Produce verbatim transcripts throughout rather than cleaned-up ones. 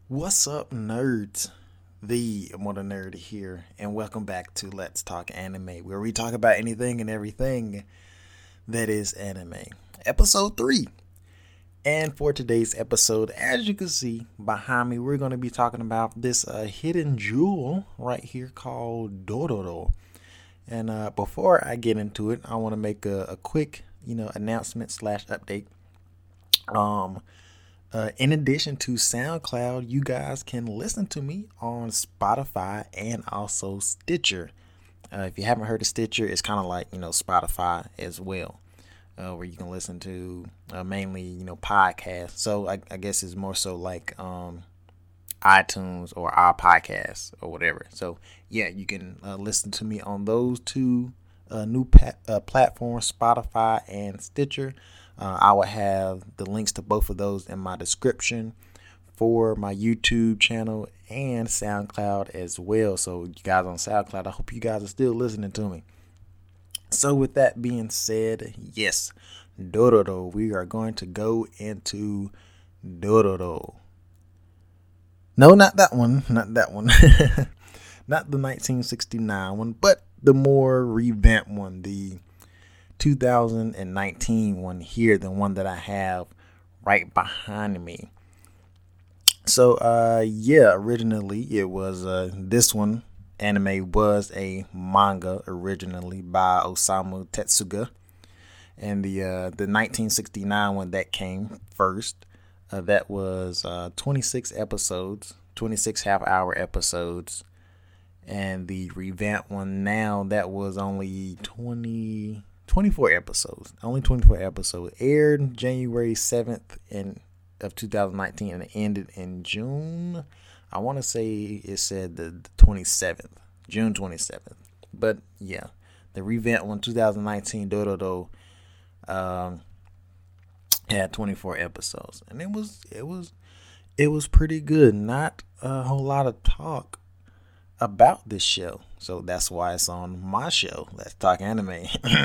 What's up, nerds? The Immortal Nerd here, and welcome back to Let's Talk Anime, where we talk about anything and everything that is anime. Episode three. And for today's episode, as you can see behind me, we're going to be talking about this uh, hidden jewel right here called Dororo. And uh, before I get into it, I want to make a, a quick, you know, announcement slash update. Um, Uh, in addition to SoundCloud, you guys can listen to me on Spotify and also Stitcher. Uh, if you haven't heard of Stitcher, it's kind of like, you know, Spotify as well, uh, where you can listen to uh, mainly, you know, podcasts. So I, I guess it's more so like um, iTunes or our podcasts or whatever. So yeah, you can uh, listen to me on those two uh, new pa- uh, platforms, Spotify and Stitcher. Uh, I will have the links to both of those in my description for my YouTube channel and SoundCloud as well. So you guys on SoundCloud, I hope you guys are still listening to me. So with that being said, yes, Dororo. We are going to go into Dororo. No, not that one. Not that one. Not the nineteen sixty-nine one, but the more revamped one. The two thousand nineteen one here, the one that I have right behind me. So, uh, yeah, originally it was, uh, this one anime was a manga originally by Osamu Tezuka. And the, uh, the nineteen sixty-nine one that came first, uh, that was, uh, twenty-six episodes, twenty-six half hour episodes. And the revamped one now, that was only twenty, twenty-four episodes. Only twenty-four episodes. Aired January seventh in, of two thousand nineteen and it ended in June. I want to say it said the twenty-seventh. June twenty-seventh. But yeah, the revamped one, two thousand nineteen Dororo, um, had twenty-four episodes. And it was, it was, it was pretty good. Not a whole lot of talk about this show, so that's why it's on my show, Let's Talk Anime.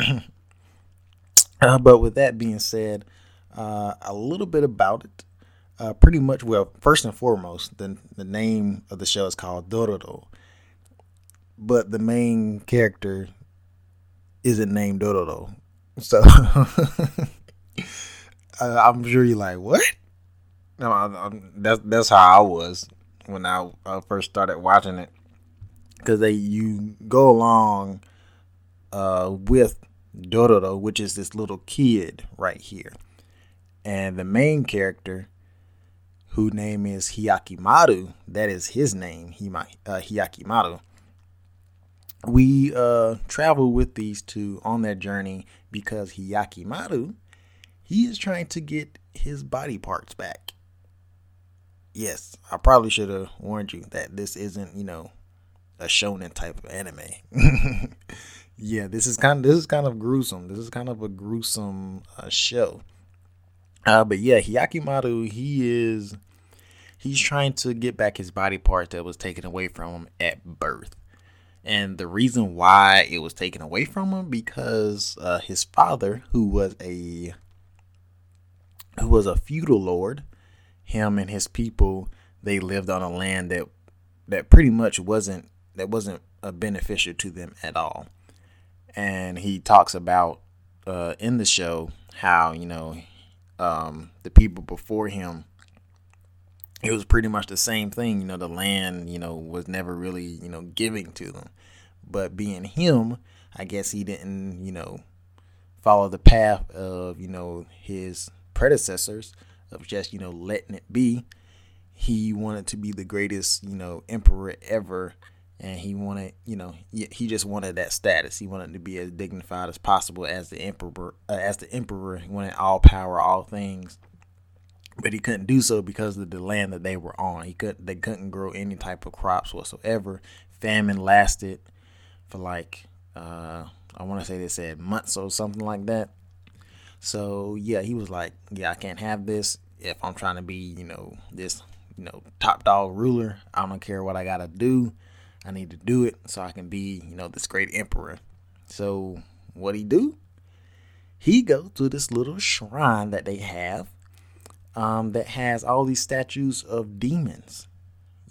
uh, but with that being said, uh, a little bit about it. Uh, pretty much, well, first and foremost, the the name of the show is called Dororo, but the main character isn't named Dororo. So uh, I'm sure you're like, what? No, I, I, that's that's how I was when I uh, first started watching it. Because they you go along uh, with Dororo, which is this little kid right here, and the main character, whose name is Hyakimaru, that is his name, Hima, uh, Hyakimaru. We uh, travel with these two on their journey because Hyakimaru, he is trying to get his body parts back. Yes, I probably should have warned you that this isn't, you know, a shonen type of anime. Yeah, this is kind of this is kind of gruesome. This is kind of a gruesome uh, show. Uh, but yeah, Hyakimaru, he is he's trying to get back his body part that was taken away from him at birth. And the reason why it was taken away from him because uh, his father, who was a who was a feudal lord, him and his people, they lived on a land that that pretty much wasn't that wasn't uh, beneficial to them at all. And he talks about uh, in the show how, you know, um, the people before him, it was pretty much the same thing. You know, the land, you know, was never really, you know, giving to them. But being him, I guess he didn't, you know, follow the path of, you know, his predecessors of just, you know, letting it be. He wanted to be the greatest, you know, emperor ever. And he wanted, you know, he just wanted that status. He wanted to be as dignified as possible as the emperor. Uh, as the emperor, he wanted all power, all things, but he couldn't do so because of the land that they were on. He could, they couldn't grow any type of crops whatsoever. Famine lasted for like, uh, I want to say they said months or something like that. So yeah, he was like, yeah, I can't have this if I'm trying to be, you know, this, you know, top dog ruler. I don't care what I gotta do. I need to do it so I can be, you know, this great emperor. So what he do? He go to this little shrine that they have, um, that has all these statues of demons.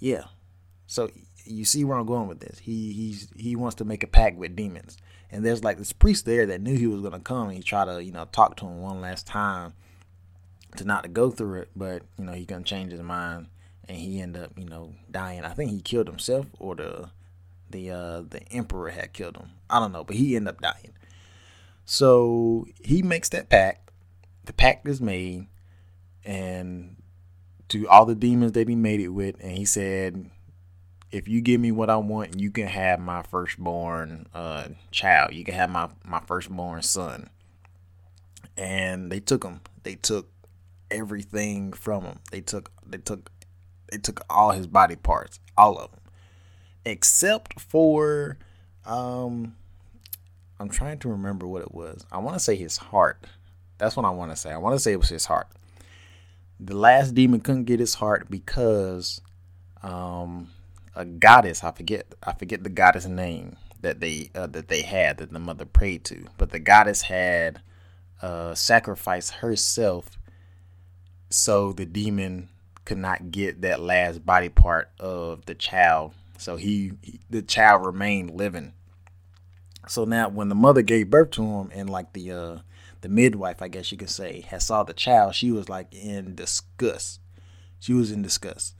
Yeah. So you see where I'm going with this. He he's he wants to make a pact with demons, and there's like this priest there that knew he was gonna come. And he tried to you know talk to him one last time to not to go through it, but you know he couldn't change his mind, and he ended up you know dying. I think he killed himself, or the the uh, the emperor had killed him. I don't know, but he ended up dying. So he makes that pact. The pact is made, and to all the demons that he made it with, and he said, if you give me what I want, you can have my firstborn uh, child. You can have my, my firstborn son. And they took him. They took everything from him. They took they took they took all his body parts, all of them, except for um, I'm trying to remember what it was. I want to say his heart. That's what I want to say. I want to say it was his heart. The last demon couldn't get his heart because um, a goddess, I forget, I forget the goddess name that they uh, that they had that the mother prayed to, but the goddess had uh, sacrificed herself so the demon could not get that last body part of the child. So he, he the child remained living. So now when the mother gave birth to him, and like the uh, the midwife, I guess you could say, had saw the child, she was like in disgust. She was in disgust.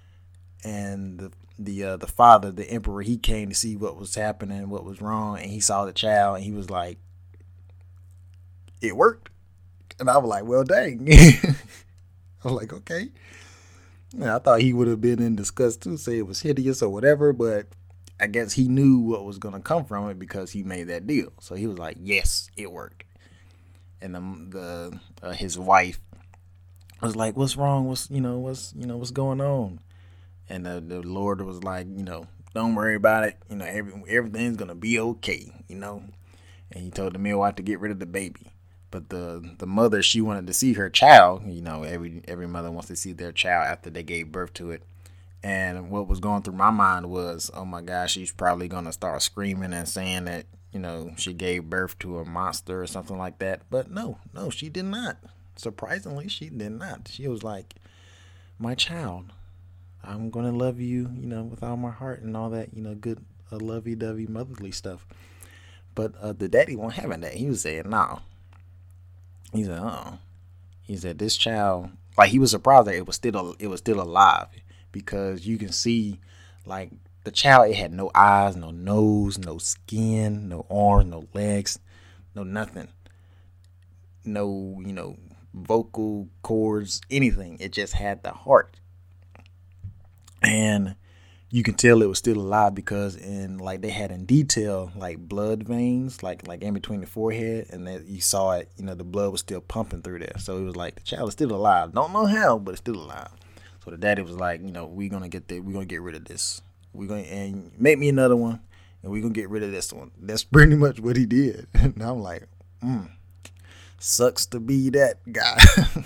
And the the uh, the father, the emperor, he came to see what was happening, what was wrong, and he saw the child, and he was like, "It worked." And I was like, "Well, dang." I was like, "Okay." And I thought he would have been in disgust too, say it was hideous or whatever, but I guess he knew what was going to come from it because he made that deal. So he was like, "Yes, it worked." And the the uh, his wife was like, "What's wrong? What's you know what's you know what's going on?" And the, the Lord was like, "You know, don't worry about it. You know, every everything's gonna be okay. You know." And he told the midwife to get rid of the baby. But the the mother, she wanted to see her child. You know, every every mother wants to see their child after they gave birth to it. And what was going through my mind was, oh my gosh, she's probably gonna start screaming and saying that, you know, she gave birth to a monster or something like that. But no, no, she did not. Surprisingly, she did not. She was like, "My child, I'm gonna love you, you know, with all my heart," and all that, you know, good, uh, lovey-dovey, motherly stuff. But uh, the daddy won't having that. He was saying, "No." He said, "Oh." He said, "This child," like he was surprised that it was still it was still alive, because you can see, like, the child, it had no eyes, no nose, no skin, no arms, no legs, no nothing, no you know vocal cords, anything. It just had the heart. And you can tell it was still alive because in like they had in detail like blood veins like like in between the forehead, and that you saw it, you know, the blood was still pumping through there. So it was like the child is still alive. Don't know how, but it's still alive. So the daddy was like, you know, we're gonna get the, we're gonna get rid of this. We're gonna and make me another one, and we're gonna get rid of this one. That's pretty much what he did. And I'm like, mm, sucks to be that guy.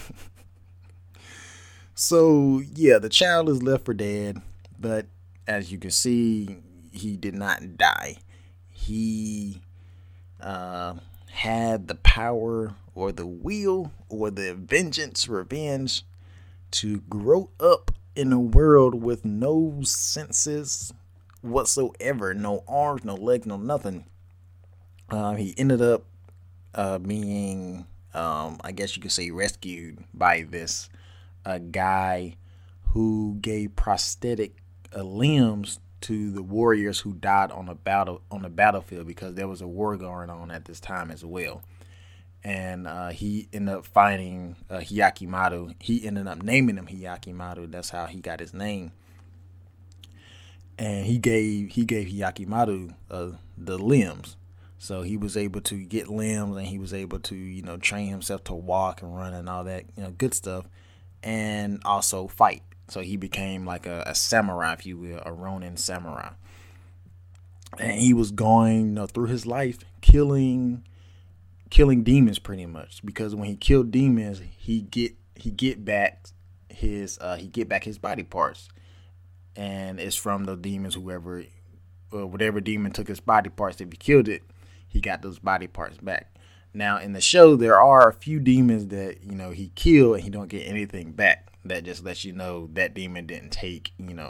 So yeah, the child is left for dead, but as you can see, he did not die. He uh, had the power or the will or the vengeance, revenge to grow up in a world with no senses whatsoever, no arms, no legs, no nothing. Uh, he ended up uh, being, um, I guess you could say, rescued by this a guy who gave prosthetic uh, limbs to the warriors who died on the battle on the battlefield, because there was a war going on at this time as well. And uh, he ended up finding uh, Hyakimaru. He ended up naming him Hyakimaru. That's how he got his name. And he gave he gave Hyakimaru uh, the limbs. So he was able to get limbs, and he was able to, you know, train himself to walk and run and all that, you know, good stuff. And also fight. So he became like a, a samurai, if you will, a Ronin samurai. And he was going, you know, through his life killing killing demons pretty much, because when he killed demons, he get he get back his uh, he get back his body parts, and it's from the demons, whoever uh, whatever demon took his body parts. If he killed it, he got those body parts back. Now, in the show, there are a few demons that, you know, he killed and he don't get anything back. That just lets you know that demon didn't take, you know,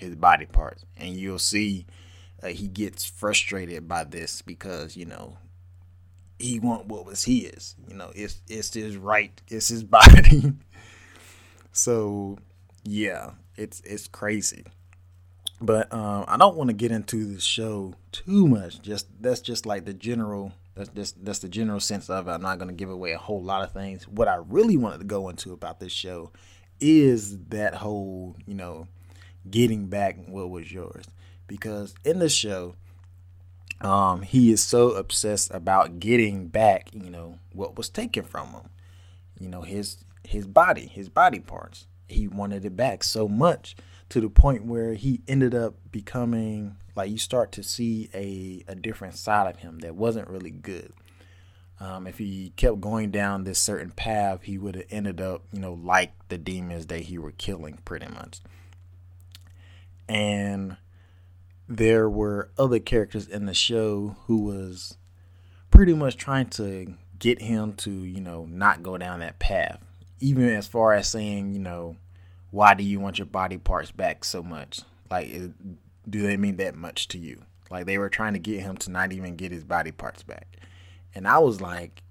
his body parts. And you'll see uh, he gets frustrated by this because, you know, he want what was his. You know, it's it's his right, it's his body. So yeah, it's it's crazy. But um, I don't want to get into the show too much. Just that's just like the general. That's just that's the general sense of it. I'm not going to give away a whole lot of things. What I really wanted to go into about this show is that whole, you know, getting back what was yours. Because in the show, um, he is so obsessed about getting back, you know, what was taken from him. You know, his his body, his body parts. He wanted it back so much to the point where he ended up becoming, like, you start to see a, a different side of him that wasn't really good. Um, if he kept going down this certain path, he would have ended up, you know, like the demons that he were killing, pretty much. And there were other characters in the show who was pretty much trying to get him to, you know, not go down that path. Even as far as saying, you know, why do you want your body parts back so much? Like, it, do they mean that much to you? Like, they were trying to get him to not even get his body parts back. And I was like,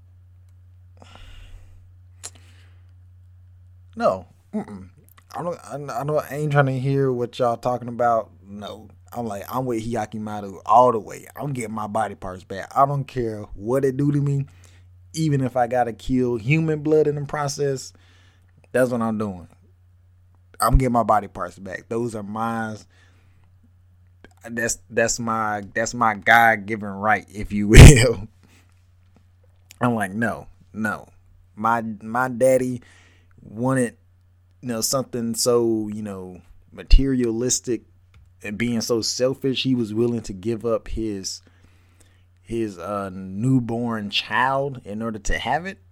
no, mm-mm. I don't, I don't, I ain't trying to hear what y'all talking about. No, I'm like, I'm with Hyakimaru all the way. I'm getting my body parts back. I don't care what it do to me. Even if I gotta kill human blood in the process, that's what I'm doing. I'm getting my body parts back. Those are mine. That's that's my that's my God-given right, if you will. I'm like, no, no. My my daddy wanted, you know, something so, you know, materialistic and being so selfish, he was willing to give up his his uh, newborn child in order to have it.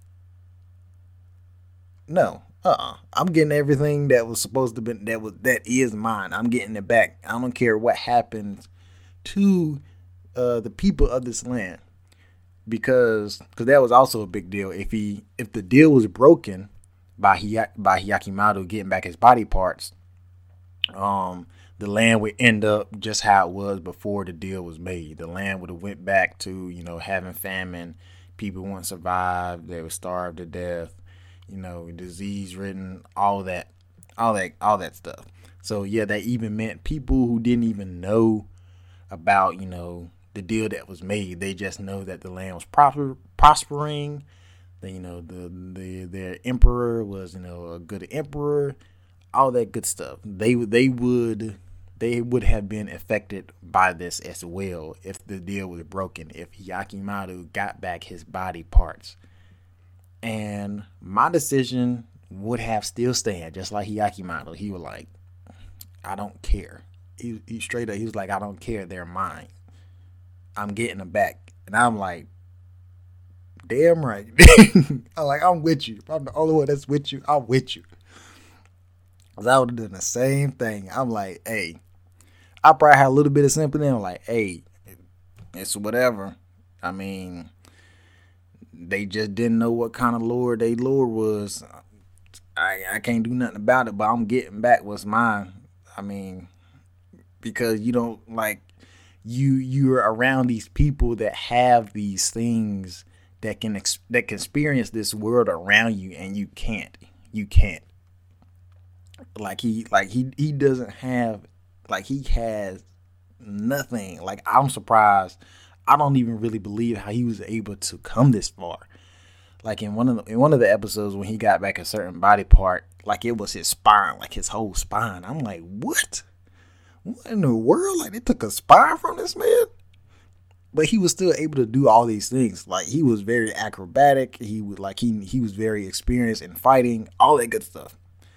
No. Uh-uh. I'm getting everything that was supposed to be, that was that is mine. I'm getting it back. I don't care what happens to uh, the people of this land, because because that was also a big deal. If he if the deal was broken by Hiya, by Hyakimaru getting back his body parts, um, the land would end up just how it was before the deal was made. The land would have went back to, you know, having famine. People wouldn't survive. They would starve to death. You know, disease ridden, all that, all that, all that stuff. So yeah, that even meant people who didn't even know about, you know, the deal that was made. They just know that the land was prosper, prospering. That, you know, the the their emperor was, you know, a good emperor. All that good stuff. They they would they would have been affected by this as well if the deal was broken. If Hyakimaru got back his body parts. And my decision would have still stand, just like Hyakimaru. He was like, I don't care. He, he straight up, he was like, I don't care. They're mine. I'm getting them back. And I'm like, damn right. I'm like, I'm with you. If I'm the only one that's with you, I'm with you. Because I would have done the same thing. I'm like, hey, I probably had a little bit of sympathy. I'm like, hey, it's whatever. I mean, they just didn't know what kind of lord they lord was. I I can't do nothing about it, but I'm getting back what's mine. I mean, because you don't, like, you you're around these people that have these things that can ex- that can experience this world around you, and you can't. You can't. Like he like he he doesn't have, like, he has nothing. Like, I'm surprised. I don't even really believe how he was able to come this far. Like in one of the, in one of the episodes when he got back a certain body part, like it was his spine, like his whole spine. I'm like, what? What in the world? Like, they took a spine from this man? But he was still able to do all these things. Like, he was very acrobatic. He was like he he was very experienced in fighting, all that good stuff.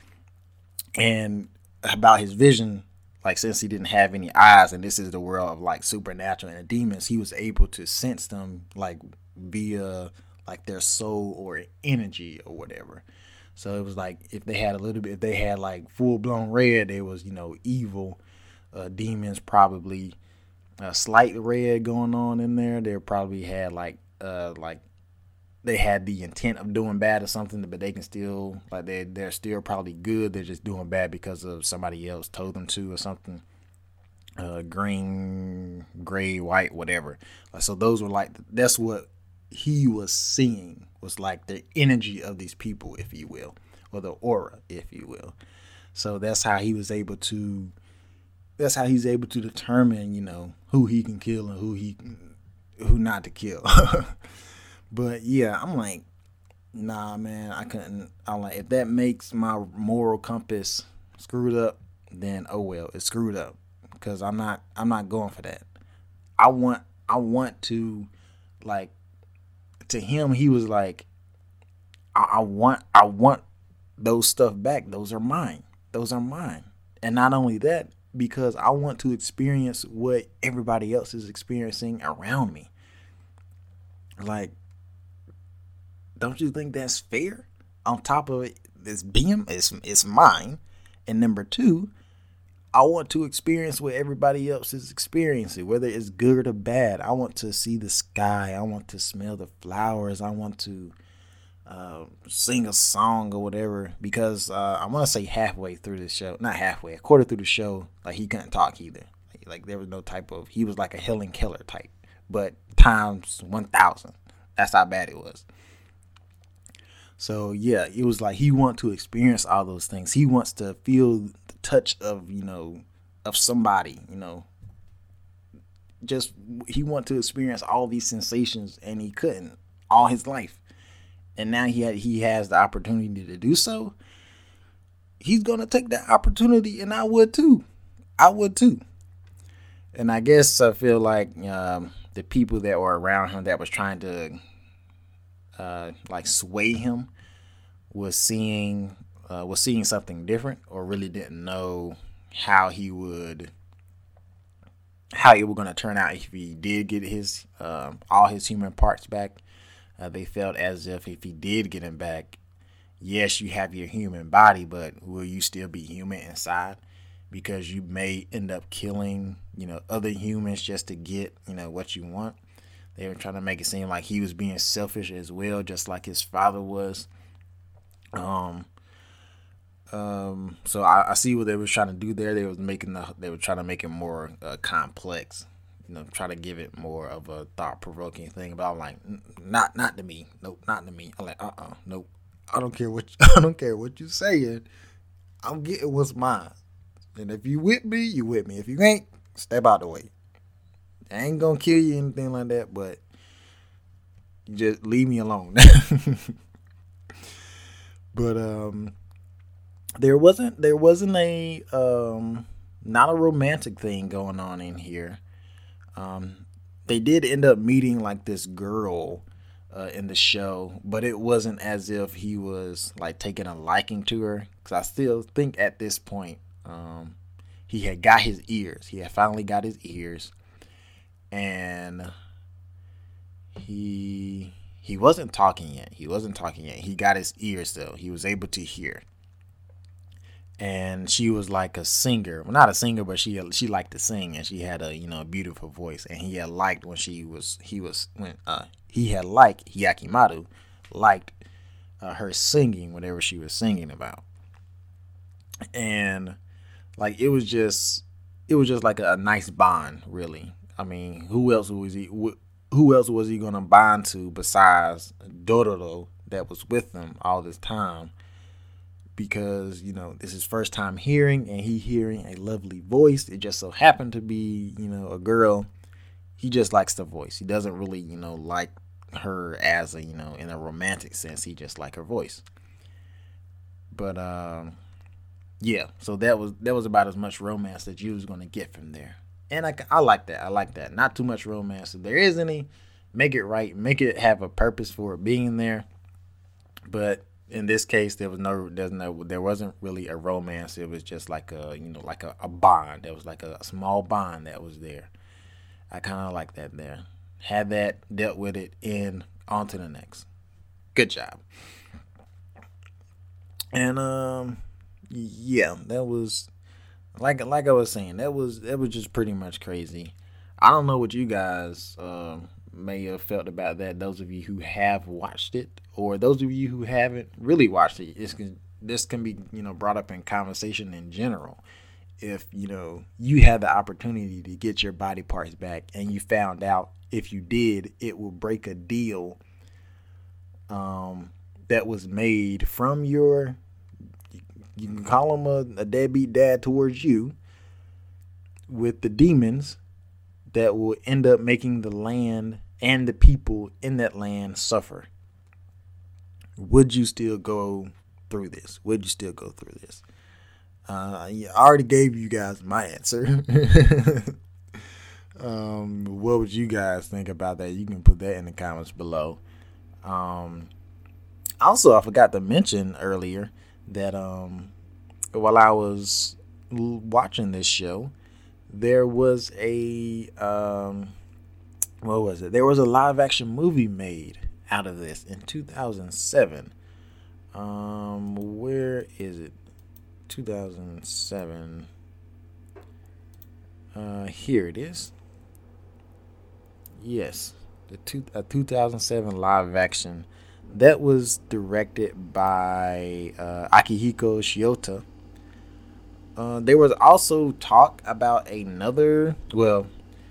And about his vision, like, since he didn't have any eyes, and this is the world of, like, supernatural and demons, he was able to sense them, like, via, like, their soul or energy or whatever. So it was like, if they had a little bit, if they had, like, full-blown red, they was, you know, evil. Uh, demons probably a slight red going on in there. They probably had, like, uh, like, they had the intent of doing bad or something, but they can still, like, they they're still probably good. They're just doing bad because of somebody else told them to or something. Uh, green, gray, white, whatever. So those were like, that's what he was seeing, was like the energy of these people, if you will, or the aura, if you will. So that's how he was able to. That's how he's able to determine, you know, who he can kill and who he, who not to kill. But yeah, I'm like, nah, man, I couldn't. I'm like, if that makes my moral compass screwed up, then oh well, it's screwed up. Because I'm not, I'm not going for that. I want, I want to, like, to him, he was like, I, I want, I want those stuff back. Those are mine. Those are mine. And not only that, because I want to experience what everybody else is experiencing around me. Like, don't you think that's fair? On top of it, this being is it's mine. And number two, I want to experience what everybody else is experiencing, whether it's good or bad. I want to see the sky. I want to smell the flowers. I want to uh, sing a song or whatever. Because uh, I want to say halfway through the show, not halfway, a quarter through the show, like he couldn't talk either. Like, like there was no type of, he was like a Helen Keller type, but times one thousand. That's how bad it was. So yeah, it was like he wants to experience all those things. He wants to feel the touch of, you know, of somebody, you know. Just he wants to experience all these sensations, and he couldn't all his life. And now he had he has the opportunity to do so. He's gonna take that opportunity, and I would too. I would too. And I guess I feel like um, the people that were around him that was trying to uh, like sway him was seeing uh, was seeing something different, or really didn't know how he would how it was going to turn out if he did get his uh, all his human parts back. Uh, they felt as if if he did get him back, yes, you have your human body, but will you still be human inside? Because you may end up killing, you know, other humans just to get, you know, what you want. They were trying to make it seem like he was being selfish as well, just like his father was. Um, um, so I, I see what they were trying to do there. They was making the, they were trying to make it more uh, complex, you know, try to give it more of a thought provoking thing. But I'm like, not, not to me. Nope, not to me. I'm like, uh, uh-uh, uh, nope. I don't care what, I don't care what you saying. I'm getting what's mine. And if you with me, you with me. If you ain't, step out the way. I ain't gonna kill you or anything like that, but just leave me alone. But um, there wasn't there wasn't a um, not a romantic thing going on in here. Um, they did end up meeting like this girl uh, in the show, but it wasn't as if he was like taking a liking to her. Because I still think at this point, um, he had got his ears. He had finally got his ears, and he he wasn't talking yet. He wasn't talking yet. He got his ears though. He was able to hear. And she was like a singer, well, not a singer, but she she liked to sing, and she had a you know a beautiful voice. And he had liked when she was he was when uh he had liked Hyakimaru liked uh, her singing, whatever she was singing about. And like it was just it was just like a, a nice bond, really. I mean, who else was he who else was he gonna bond to besides Dororo that was with them all this time? Because, you know, this is first time hearing, and he hearing a lovely voice. It just so happened to be, you know, a girl. He just likes the voice. He doesn't really, you know, like her as a, you know, in a romantic sense. He just like her voice. But, um, yeah, so that was that was about as much romance that you was going to get from there. And I, I like that. I like that. Not too much romance. If there is any, make it right. Make it have a purpose for it being there. But in this case, there was no, there's no, there wasn't really a romance. It was just like a, you know, like a, a bond. There was like a, a small bond that was there. I kind of like that there. Had that, dealt with it, and on to the next. Good job. And um, yeah, that was like like I was saying. That was that was just pretty much crazy. I don't know what you guys uh, may have felt about that. Those of you who have watched it, or those of you who haven't really watched it, it's, this can be, you know, brought up in conversation in general. If, you know, you had the opportunity to get your body parts back and you found out if you did, it will break a deal um, that was made from your, you can call him a, a deadbeat dad towards you, with the demons that will end up making the land and the people in that land suffer. Would you still go through this? Would you still go through this? Uh, I already gave you guys my answer. um, what would you guys think about that? You can put that in the comments below. Um, also, I forgot to mention earlier that um, while I was watching this show, there was a um, what was it? There was a live action movie made out of this in two thousand seven. Um, where is it? two thousand seven. Uh, here it is. Yes, the two, uh, two thousand seven live action that was directed by uh, Akihiko Shiota. Uh, there was also talk about another, well,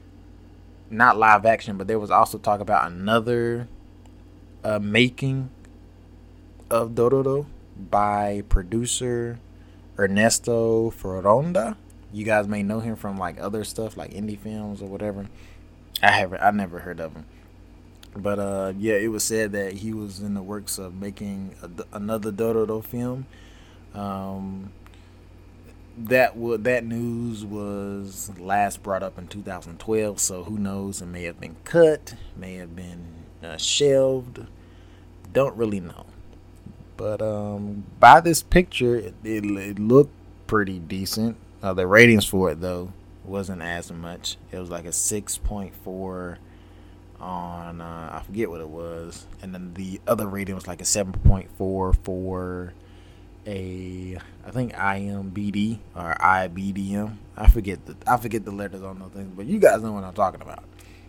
not live action, but there was also talk about another uh, making of Dororo by producer Ernesto Ferronda. You guys may know him from like other stuff, like indie films or whatever. I haven't, I never heard of him. But uh, yeah, it was said that he was in the works of making a, another Dororo film. Um, that would that news was last brought up in two thousand twelve. So who knows? It may have been cut, may have been uh, shelved. Don't really know. But um, by this picture, it, it, it looked pretty decent. Uh, the ratings for it, though, wasn't as much. It was like a six point four on, uh, I forget what it was. And then the other rating was like a seven point four for a, I think I M B D or I B D M. I forget the, I forget the letters on those things, but you guys know what I'm talking about.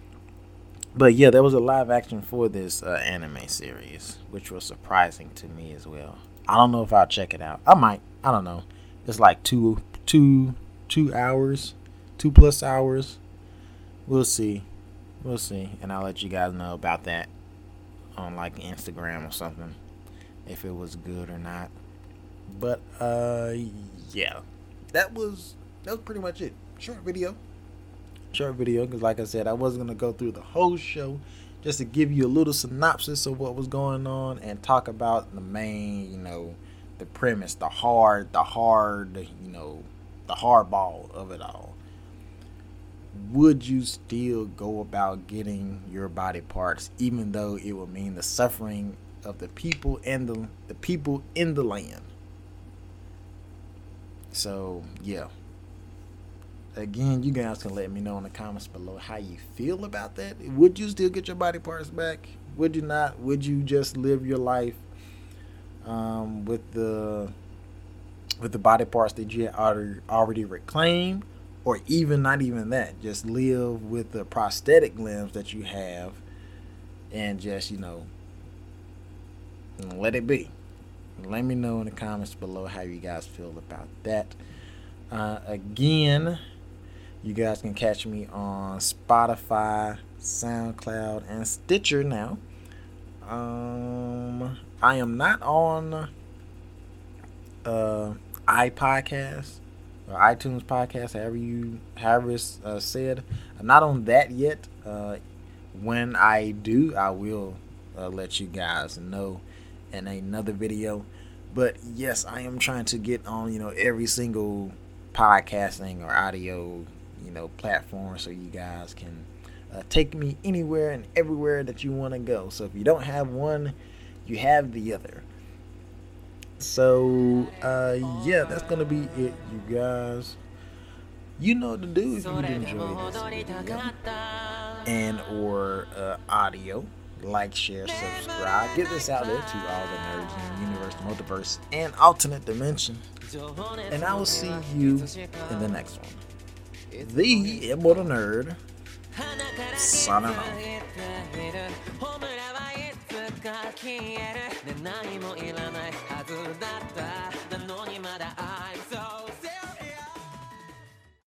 But yeah, there was a live action for this uh, anime series, which was surprising to me as well. I don't know if I'll check it out. I might. I don't know. It's like two, two, two hours, two plus hours. We'll see. We'll see, and I'll let you guys know about that on like Instagram or something, if it was good or not. But uh, yeah, that was that was pretty much it. Short video. Short video, because like I said, I wasn't going to go through the whole show, just to give you a little synopsis of what was going on and talk about the main, you know, the premise, the hard, the hard, you know, the hardball of it all. Would you still go about getting your body parts, even though it would mean the suffering of the people and the, the people in the land? So, yeah. Again, you guys can let me know in the comments below how you feel about that. Would you still get your body parts back? Would you not? Would you just live your life um, with the with the body parts that you had already, already reclaimed? Or even not even that. Just live with the prosthetic limbs that you have and just, you know, let it be. Let me know in the comments below how you guys feel about that. Uh, again, you guys can catch me on Spotify, SoundCloud, and Stitcher now. Um, I am not on uh, iPodcast or iTunes podcast, however you however it's uh, said. I'm not on that yet. Uh, when I do, I will uh, let you guys know in another video. But yes, I am trying to get on, you know, every single podcasting or audio, you know, platform, so you guys can uh, take me anywhere and everywhere that you want to go. So if you don't have one, you have the other. So uh yeah, that's gonna be it, you guys. You know what to do if you enjoy this video and or uh, audio. Like, share, subscribe. Get this out there to all the nerds in the universe, multiverse, and alternate dimension. And I will see you in the next one. The Immortal Nerd, signing off.